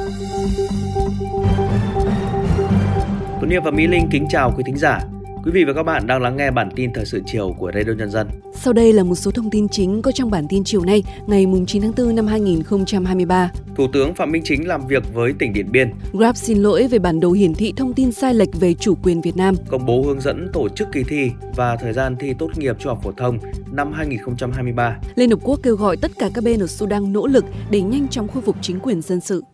Tuấn Hiệp và Mỹ Linh kính chào quý thính giả. Quý vị và các bạn đang lắng nghe bản tin thời sự chiều của Radio Nhân dân. Sau đây là một số thông tin chính có trong bản tin chiều nay, ngày 9 tháng 4 năm 2023. Thủ tướng Phạm Minh Chính làm việc với tỉnh Điện Biên. Grab xin lỗi về bản đồ hiển thị thông tin sai lệch về chủ quyền Việt Nam. Công bố hướng dẫn tổ chức kỳ thi và thời gian thi tốt nghiệp trung học phổ thông năm 2023. Liên Hợp Quốc kêu gọi tất cả các bên ở Sudan nỗ lực để nhanh chóng khôi phục chính quyền dân sự.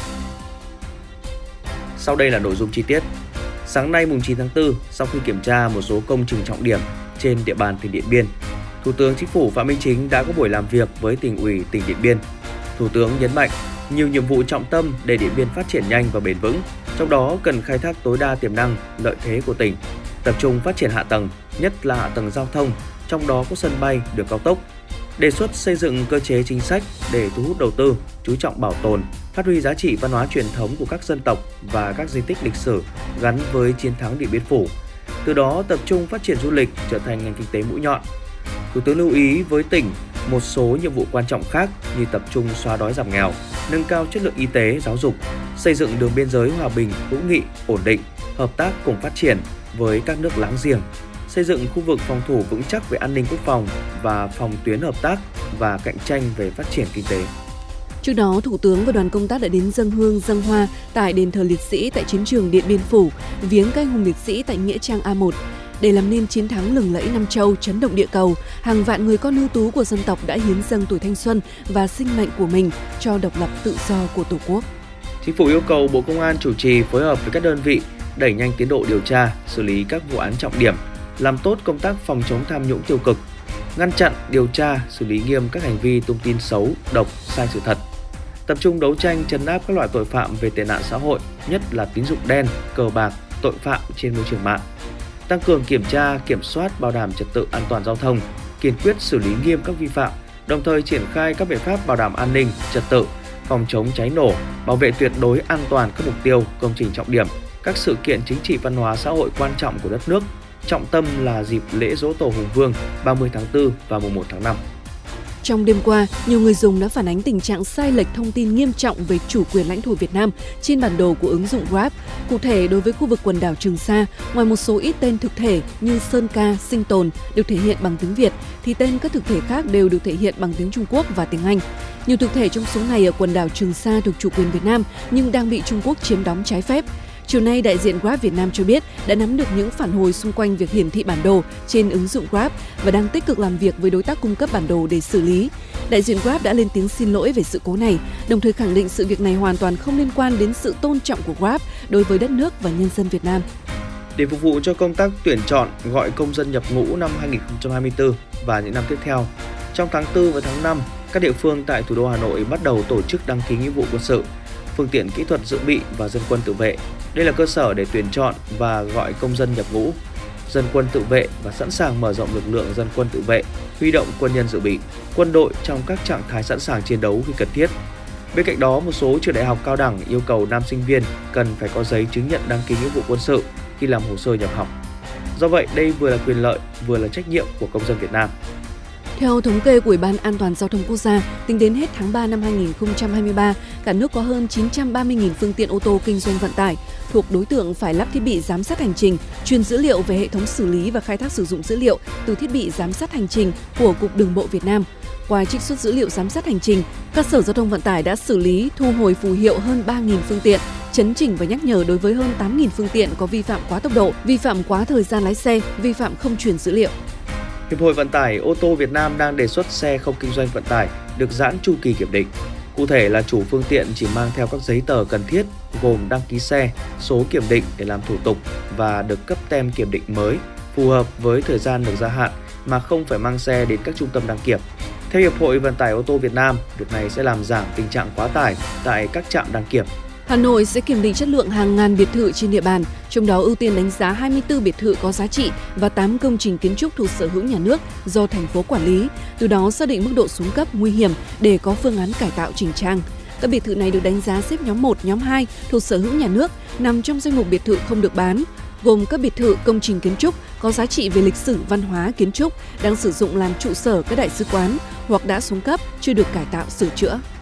Sau đây là nội dung chi tiết. Sáng nay 9 tháng 4, sau khi kiểm tra một số công trình trọng điểm trên địa bàn tỉnh Điện Biên, Thủ tướng Chính phủ Phạm Minh Chính đã có buổi làm việc với Tỉnh ủy tỉnh Điện Biên. Thủ tướng nhấn mạnh nhiều nhiệm vụ trọng tâm để Điện Biên phát triển nhanh và bền vững, trong đó cần khai thác tối đa tiềm năng, lợi thế của tỉnh, tập trung phát triển hạ tầng, nhất là hạ tầng giao thông, trong đó có sân bay, đường cao tốc. Đề xuất xây dựng cơ chế chính sách để thu hút đầu tư, chú trọng bảo tồn, phát huy giá trị văn hóa truyền thống của các dân tộc và các di tích lịch sử gắn với chiến thắng Điện Biên Phủ. Từ đó tập trung phát triển du lịch trở thành ngành kinh tế mũi nhọn. Thủ tướng lưu ý với tỉnh một số nhiệm vụ quan trọng khác như tập trung xóa đói giảm nghèo, nâng cao chất lượng y tế, giáo dục, xây dựng đường biên giới hòa bình, hữu nghị, ổn định, hợp tác cùng phát triển với các nước láng giềng, xây dựng khu vực phòng thủ vững chắc về an ninh quốc phòng và phòng tuyến hợp tác và cạnh tranh về phát triển kinh tế. Trước đó, Thủ tướng và đoàn công tác đã đến dâng hương dâng hoa tại đền thờ liệt sĩ tại chiến trường Điện Biên Phủ, viếng các anh hùng liệt sĩ tại nghĩa trang A1. Để làm nên chiến thắng lừng lẫy Nam Châu, chấn động địa cầu, hàng vạn người con ưu tú của dân tộc đã hiến dâng tuổi thanh xuân và sinh mệnh của mình cho độc lập tự do của Tổ quốc. Chính phủ yêu cầu Bộ Công an chủ trì phối hợp với các đơn vị đẩy nhanh tiến độ điều tra, xử lý các vụ án trọng điểm, làm tốt công tác phòng chống tham nhũng tiêu cực, ngăn chặn, điều tra, xử lý nghiêm các hành vi tung tin xấu, độc, sai sự thật. Tập trung đấu tranh trấn áp các loại tội phạm về tệ nạn xã hội, nhất là tín dụng đen, cờ bạc, tội phạm trên môi trường mạng. Tăng cường kiểm tra, kiểm soát, bảo đảm trật tự an toàn giao thông, kiên quyết xử lý nghiêm các vi phạm, đồng thời triển khai các biện pháp bảo đảm an ninh, trật tự, phòng chống cháy nổ, bảo vệ tuyệt đối an toàn các mục tiêu, công trình trọng điểm, các sự kiện chính trị văn hóa xã hội quan trọng của đất nước, trọng tâm là dịp lễ Giỗ Tổ Hùng Vương 30 tháng 4 và mùng 1 tháng 5. Trong đêm qua, nhiều người dùng đã phản ánh tình trạng sai lệch thông tin nghiêm trọng về chủ quyền lãnh thổ Việt Nam trên bản đồ của ứng dụng Grab. Cụ thể, đối với khu vực quần đảo Trường Sa, ngoài một số ít tên thực thể như Sơn Ca, Sinh Tồn được thể hiện bằng tiếng Việt, thì tên các thực thể khác đều được thể hiện bằng tiếng Trung Quốc và tiếng Anh. Nhiều thực thể trong số này ở quần đảo Trường Sa thuộc chủ quyền Việt Nam nhưng đang bị Trung Quốc chiếm đóng trái phép. Chiều nay, đại diện Grab Việt Nam cho biết đã nắm được những phản hồi xung quanh việc hiển thị bản đồ trên ứng dụng Grab và đang tích cực làm việc với đối tác cung cấp bản đồ để xử lý. Đại diện Grab đã lên tiếng xin lỗi về sự cố này, đồng thời khẳng định sự việc này hoàn toàn không liên quan đến sự tôn trọng của Grab đối với đất nước và nhân dân Việt Nam. Để phục vụ cho công tác tuyển chọn gọi công dân nhập ngũ năm 2024 và những năm tiếp theo, trong tháng 4 và tháng 5, các địa phương tại thủ đô Hà Nội bắt đầu tổ chức đăng ký nghĩa vụ quân sự, phương tiện kỹ thuật dự bị và dân quân tự vệ. Đây là cơ sở để tuyển chọn và gọi công dân nhập ngũ, dân quân tự vệ và sẵn sàng mở rộng lực lượng dân quân tự vệ, huy động quân nhân dự bị, quân đội trong các trạng thái sẵn sàng chiến đấu khi cần thiết. Bên cạnh đó, một số trường đại học cao đẳng yêu cầu nam sinh viên cần phải có giấy chứng nhận đăng ký nghĩa vụ quân sự khi làm hồ sơ nhập học. Do vậy, đây vừa là quyền lợi, vừa là trách nhiệm của công dân Việt Nam. Theo thống kê của Ủy ban An toàn Giao thông Quốc gia, tính đến hết tháng 3 năm 2023, cả nước có hơn 930.000 phương tiện ô tô kinh doanh vận tải thuộc đối tượng phải lắp thiết bị giám sát hành trình, truyền dữ liệu về hệ thống xử lý và khai thác sử dụng dữ liệu từ thiết bị giám sát hành trình của Cục Đường bộ Việt Nam. Qua trích xuất dữ liệu giám sát hành trình, các sở giao thông vận tải đã xử lý, thu hồi phù hiệu hơn 3.000 phương tiện, chấn chỉnh và nhắc nhở đối với hơn 8.000 phương tiện có vi phạm quá tốc độ, vi phạm quá thời gian lái xe, vi phạm không truyền dữ liệu. Hiệp hội Vận tải ô tô Việt Nam đang đề xuất xe không kinh doanh vận tải được giãn chu kỳ kiểm định. Cụ thể là chủ phương tiện chỉ mang theo các giấy tờ cần thiết gồm đăng ký xe, số kiểm định để làm thủ tục và được cấp tem kiểm định mới phù hợp với thời gian được gia hạn mà không phải mang xe đến các trung tâm đăng kiểm. Theo Hiệp hội Vận tải ô tô Việt Nam, việc này sẽ làm giảm tình trạng quá tải tại các trạm đăng kiểm. Hà Nội sẽ kiểm định chất lượng hàng ngàn biệt thự trên địa bàn, trong đó ưu tiên đánh giá 24 biệt thự có giá trị và 8 công trình kiến trúc thuộc sở hữu nhà nước do thành phố quản lý, từ đó xác định mức độ xuống cấp nguy hiểm để có phương án cải tạo chỉnh trang. Các biệt thự này được đánh giá xếp nhóm 1, nhóm 2 thuộc sở hữu nhà nước, nằm trong danh mục biệt thự không được bán, gồm các biệt thự công trình kiến trúc có giá trị về lịch sử văn hóa kiến trúc đang sử dụng làm trụ sở các đại sứ quán hoặc đã xuống cấp chưa được cải tạo sửa chữa.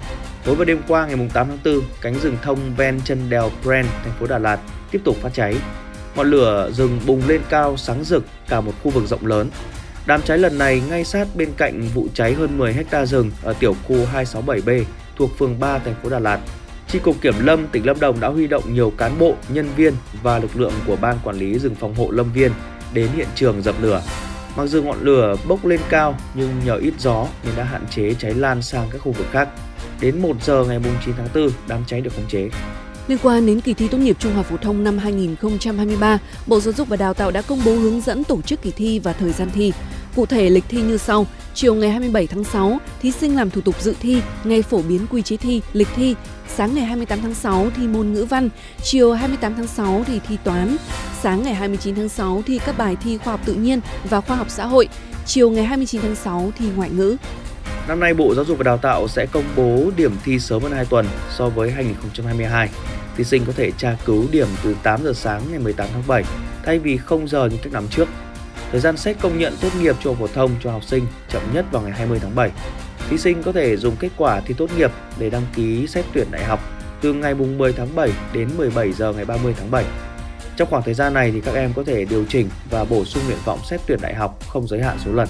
Tối và đêm qua ngày 8 tháng 4, cánh rừng thông ven chân đèo Pren, thành phố Đà Lạt tiếp tục phát cháy. Ngọn lửa rừng bùng lên cao sáng rực cả một khu vực rộng lớn. Đám cháy lần này ngay sát bên cạnh vụ cháy hơn 10 ha rừng ở tiểu khu 267B thuộc phường 3 thành phố Đà Lạt. Chi cục Kiểm lâm tỉnh Lâm Đồng đã huy động nhiều cán bộ, nhân viên và lực lượng của Ban Quản lý rừng phòng hộ Lâm Viên đến hiện trường dập lửa. Mặc dù ngọn lửa bốc lên cao nhưng nhờ ít gió nên đã hạn chế cháy lan sang các khu vực khác. Đến 1 giờ ngày 9 tháng 4, đám cháy được khống chế. Liên quan đến kỳ thi tốt nghiệp trung học phổ thông năm 2023, Bộ Giáo dục và Đào tạo đã công bố hướng dẫn tổ chức kỳ thi và thời gian thi. Cụ thể, lịch thi như sau: chiều ngày 27 tháng 6, thí sinh làm thủ tục dự thi, ngày phổ biến quy chế thi, lịch thi. Sáng ngày 28 tháng 6 thi môn ngữ văn, chiều 28 tháng 6 thì thi toán. Sáng ngày 29 tháng 6 thi các bài thi khoa học tự nhiên và khoa học xã hội, chiều ngày 29 tháng 6 thi ngoại ngữ. Năm nay, Bộ Giáo dục và Đào tạo sẽ công bố điểm thi sớm hơn 2 tuần so với 2022. Thí sinh có thể tra cứu điểm từ 8 giờ sáng ngày 18 tháng 7 thay vì 0 giờ như các năm trước. Thời gian xét công nhận tốt nghiệp trung học phổ thông cho học sinh chậm nhất vào ngày 20 tháng 7. Thí sinh có thể dùng kết quả thi tốt nghiệp để đăng ký xét tuyển đại học từ ngày 10 tháng 7 đến 17 giờ ngày 30 tháng 7. Trong khoảng thời gian này thì các em có thể điều chỉnh và bổ sung nguyện vọng xét tuyển đại học không giới hạn số lần.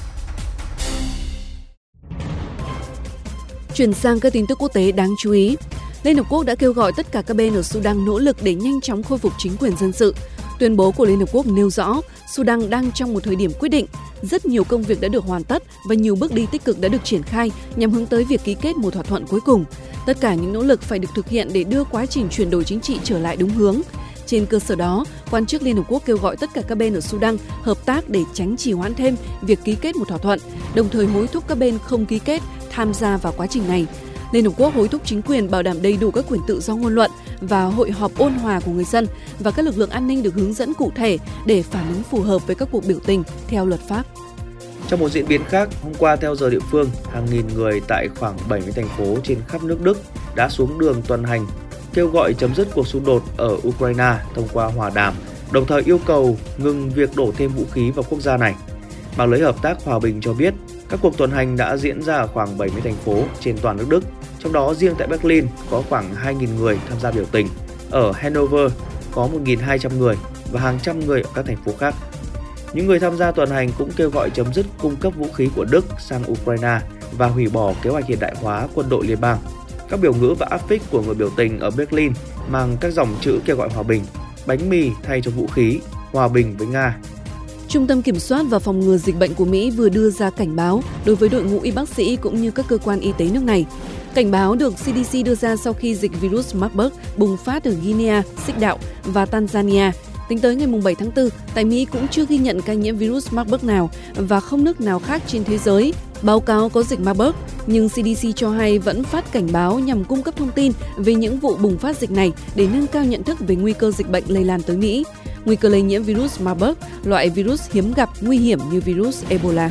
Chuyển sang các tin tức quốc tế đáng chú ý. Liên Hợp Quốc đã kêu gọi tất cả các bên ở Sudan nỗ lực để nhanh chóng khôi phục chính quyền dân sự. Tuyên bố của Liên Hợp Quốc nêu rõ, Sudan đang trong một thời điểm quyết định. Rất nhiều công việc đã được hoàn tất và nhiều bước đi tích cực đã được triển khai nhằm hướng tới việc ký kết một thỏa thuận cuối cùng. Tất cả những nỗ lực phải được thực hiện để đưa quá trình chuyển đổi chính trị trở lại đúng hướng. Trên cơ sở đó, quan chức Liên Hợp Quốc kêu gọi tất cả các bên ở Sudan hợp tác để tránh trì hoãn thêm việc ký kết một thỏa thuận, đồng thời hối thúc các bên không ký kết tham gia vào quá trình này. Liên Hợp Quốc hối thúc chính quyền bảo đảm đầy đủ các quyền tự do ngôn luận và hội họp ôn hòa của người dân, và các lực lượng an ninh được hướng dẫn cụ thể để phản ứng phù hợp với các cuộc biểu tình theo luật pháp. Trong một diễn biến khác, hôm qua theo giờ địa phương, hàng nghìn người tại khoảng 70 thành phố trên khắp nước Đức đã xuống đường tuần hành kêu gọi chấm dứt cuộc xung đột ở Ukraine thông qua hòa đàm, đồng thời yêu cầu ngừng việc đổ thêm vũ khí vào quốc gia này. Mạng lưới hợp tác hòa bình cho biết, các cuộc tuần hành đã diễn ra ở khoảng 70 thành phố trên toàn nước Đức, trong đó riêng tại Berlin có khoảng 2.000 người tham gia biểu tình, ở Hanover có 1.200 người và hàng trăm người ở các thành phố khác. Những người tham gia tuần hành cũng kêu gọi chấm dứt cung cấp vũ khí của Đức sang Ukraine và hủy bỏ kế hoạch hiện đại hóa quân đội liên bang. Các biểu ngữ và áp phích của người biểu tình ở Berlin mang các dòng chữ kêu gọi hòa bình, bánh mì thay cho vũ khí, hòa bình với Nga. Trung tâm Kiểm soát và Phòng ngừa Dịch bệnh của Mỹ vừa đưa ra cảnh báo đối với đội ngũ y bác sĩ cũng như các cơ quan y tế nước này. Cảnh báo được CDC đưa ra sau khi dịch virus Marburg bùng phát ở Guinea, Xích Đạo và Tanzania. Tính tới ngày 7 tháng 4, tại Mỹ cũng chưa ghi nhận ca nhiễm virus Marburg nào và không nước nào khác trên thế giới báo cáo có dịch Marburg, nhưng CDC cho hay vẫn phát cảnh báo nhằm cung cấp thông tin về những vụ bùng phát dịch này để nâng cao nhận thức về nguy cơ dịch bệnh lây lan tới Mỹ. Nguy cơ lây nhiễm virus Marburg, loại virus hiếm gặp nguy hiểm như virus Ebola.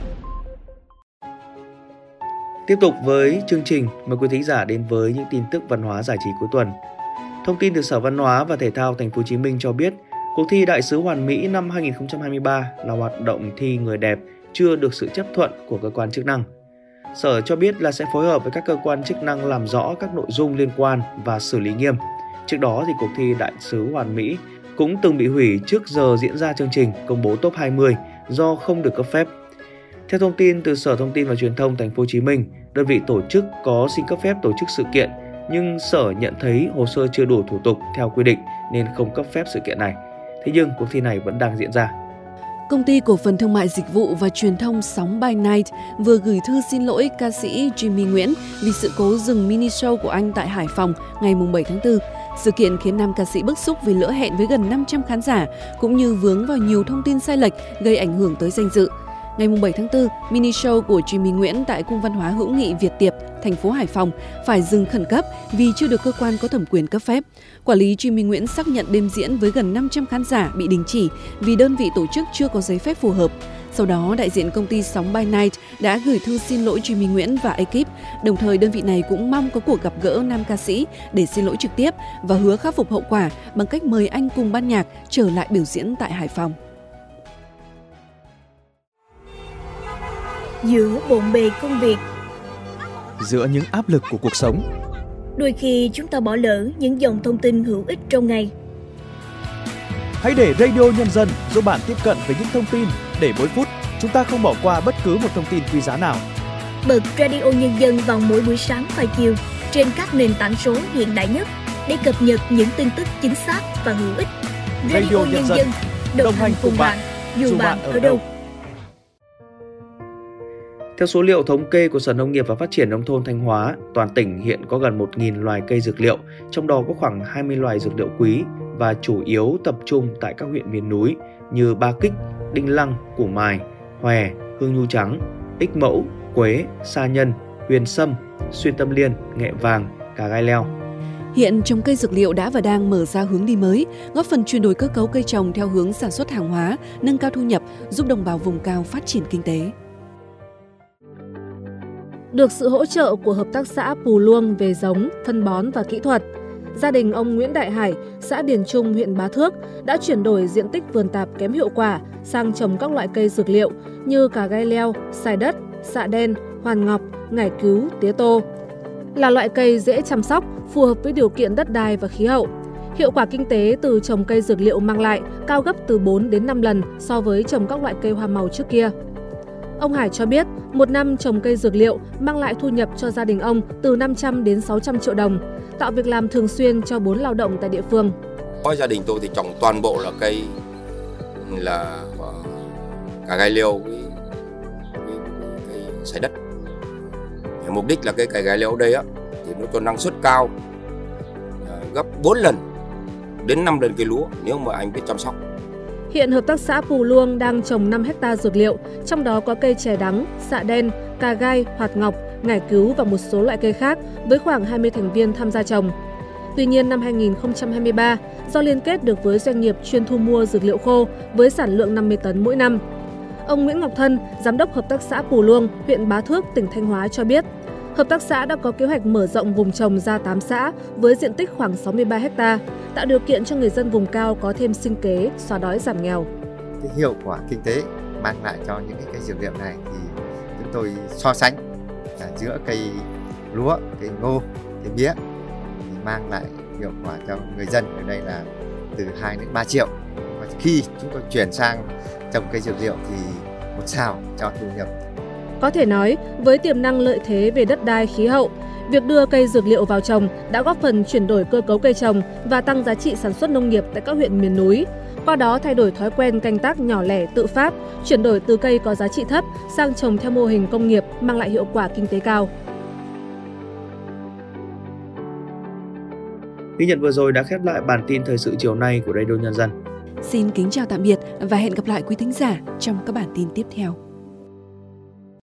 Tiếp tục với chương trình, mời quý thính giả đến với những tin tức văn hóa giải trí cuối tuần. Thông tin từ Sở Văn hóa và Thể thao Thành phố Hồ Chí Minh cho biết, cuộc thi Đại sứ Hoàn Mỹ năm 2023 là hoạt động thi người đẹp chưa được sự chấp thuận của cơ quan chức năng. Sở cho biết là sẽ phối hợp với các cơ quan chức năng làm rõ các nội dung liên quan và xử lý nghiêm. Trước đó thì cuộc thi Đại sứ Hoàn Mỹ cũng từng bị hủy trước giờ diễn ra chương trình công bố top 20 do không được cấp phép. Theo thông tin từ Sở Thông tin và Truyền thông Thành phố Hồ Chí Minh, đơn vị tổ chức có xin cấp phép tổ chức sự kiện, nhưng Sở nhận thấy hồ sơ chưa đủ thủ tục theo quy định nên không cấp phép sự kiện này. Thế nhưng cuộc thi này vẫn đang diễn ra. Công ty cổ phần thương mại dịch vụ và truyền thông Sóng by Night vừa gửi thư xin lỗi ca sĩ Jimmy Nguyễn vì sự cố dừng mini show của anh tại Hải Phòng ngày 7 tháng 4. Sự kiện khiến nam ca sĩ bức xúc vì lỡ hẹn với gần 500 khán giả, cũng như vướng vào nhiều thông tin sai lệch gây ảnh hưởng tới danh dự. Ngày 7 tháng 4, mini show của Jimmy Nguyễn tại Cung văn hóa hữu nghị Việt Tiệp, thành phố Hải Phòng phải dừng khẩn cấp vì chưa được cơ quan có thẩm quyền cấp phép. Quản lý Jimmy Nguyễn xác nhận đêm diễn với gần 500 khán giả bị đình chỉ vì đơn vị tổ chức chưa có giấy phép phù hợp. Sau đó, đại diện công ty Sóng by Night đã gửi thư xin lỗi Jimmy Nguyễn và ekip. Đồng thời, đơn vị này cũng mong có cuộc gặp gỡ nam ca sĩ để xin lỗi trực tiếp và hứa khắc phục hậu quả bằng cách mời anh cùng ban nhạc trở lại biểu diễn tại Hải Phòng. Giữa bộn bề công việc, giữa những áp lực của cuộc sống. Đôi khi chúng ta bỏ lỡ những dòng thông tin hữu ích trong ngày. Hãy để Radio Nhân dân giúp bạn tiếp cận với những thông tin để mỗi phút chúng ta không bỏ qua bất cứ một thông tin quý giá nào. Bật Radio Nhân dân vào mỗi buổi sáng và chiều trên các nền tảng số hiện đại nhất để cập nhật những tin tức chính xác và hữu ích. Radio Nhân dân đồng hành cùng bạn dù bạn ở đâu. Theo số liệu thống kê của Sở Nông nghiệp và Phát triển Nông thôn Thanh Hóa, toàn tỉnh hiện có gần 1.000 loài cây dược liệu, trong đó có khoảng 20 loài dược liệu quý và chủ yếu tập trung tại các huyện miền núi như Ba Kích, Đinh Lăng, Củ Mài, Hòe, Hương Nhu Trắng, Ích Mẫu, Quế, Sa Nhân, Huyền Sâm, Xuyên Tâm Liên, Nghệ Vàng, Cà Gai Leo. Hiện trồng cây dược liệu đã và đang mở ra hướng đi mới, góp phần chuyển đổi cơ cấu cây trồng theo hướng sản xuất hàng hóa, nâng cao thu nhập, giúp đồng bào vùng cao phát triển kinh tế. Được sự hỗ trợ của Hợp tác xã Pù Luông về giống, phân bón và kỹ thuật, gia đình ông Nguyễn Đại Hải, xã Điền Trung, huyện Bá Thước đã chuyển đổi diện tích vườn tạp kém hiệu quả sang trồng các loại cây dược liệu như cà gai leo, xoài đất, xạ đen, hoàn ngọc, ngải cứu, tía tô. Là loại cây dễ chăm sóc, phù hợp với điều kiện đất đai và khí hậu. Hiệu quả kinh tế từ trồng cây dược liệu mang lại cao gấp từ 4 đến 5 lần so với trồng các loại cây hoa màu trước kia. Ông Hải cho biết, một năm trồng cây dược liệu mang lại thu nhập cho gia đình ông từ 500 đến 600 triệu đồng, tạo việc làm thường xuyên cho 4 lao động tại địa phương. Gia đình tôi thì trồng toàn bộ là cây là cà gai leo với cây xoài đất. Mục đích là cái cà gai leo ở đây á thì nó cho năng suất cao, gấp 4 lần đến 5 lần cây lúa nếu mà anh biết chăm sóc. Hiện Hợp tác xã Pù Luông đang trồng 5 ha dược liệu, trong đó có cây chè đắng, xạ đen, cà gai, hoạt ngọc, ngải cứu và một số loại cây khác với khoảng 20 thành viên tham gia trồng. Tuy nhiên năm 2023, do liên kết được với doanh nghiệp chuyên thu mua dược liệu khô với sản lượng 50 tấn mỗi năm. Ông Nguyễn Ngọc Thân, Giám đốc Hợp tác xã Pù Luông, huyện Bá Thước, tỉnh Thanh Hóa cho biết, Hợp tác xã đã có kế hoạch mở rộng vùng trồng ra 8 xã với diện tích khoảng 63 ha, tạo điều kiện cho người dân vùng cao có thêm sinh kế, xóa đói giảm nghèo. Cái hiệu quả kinh tế mang lại cho những cái cây dược liệu này thì chúng tôi so sánh giữa cây lúa, cây ngô, cây mía thì mang lại hiệu quả cho người dân ở đây là từ 2 đến 3 triệu. Và khi chúng tôi chuyển sang trồng cây dược liệu thì một sào cho thu nhập. Có thể nói, với tiềm năng lợi thế về đất đai khí hậu, việc đưa cây dược liệu vào trồng đã góp phần chuyển đổi cơ cấu cây trồng và tăng giá trị sản xuất nông nghiệp tại các huyện miền núi. Qua đó thay đổi thói quen canh tác nhỏ lẻ tự phát, chuyển đổi từ cây có giá trị thấp sang trồng theo mô hình công nghiệp mang lại hiệu quả kinh tế cao. Ghi nhận vừa rồi đã khép lại bản tin thời sự chiều nay của Radio Nhân dân. Xin kính chào tạm biệt và hẹn gặp lại quý thính giả trong các bản tin tiếp theo.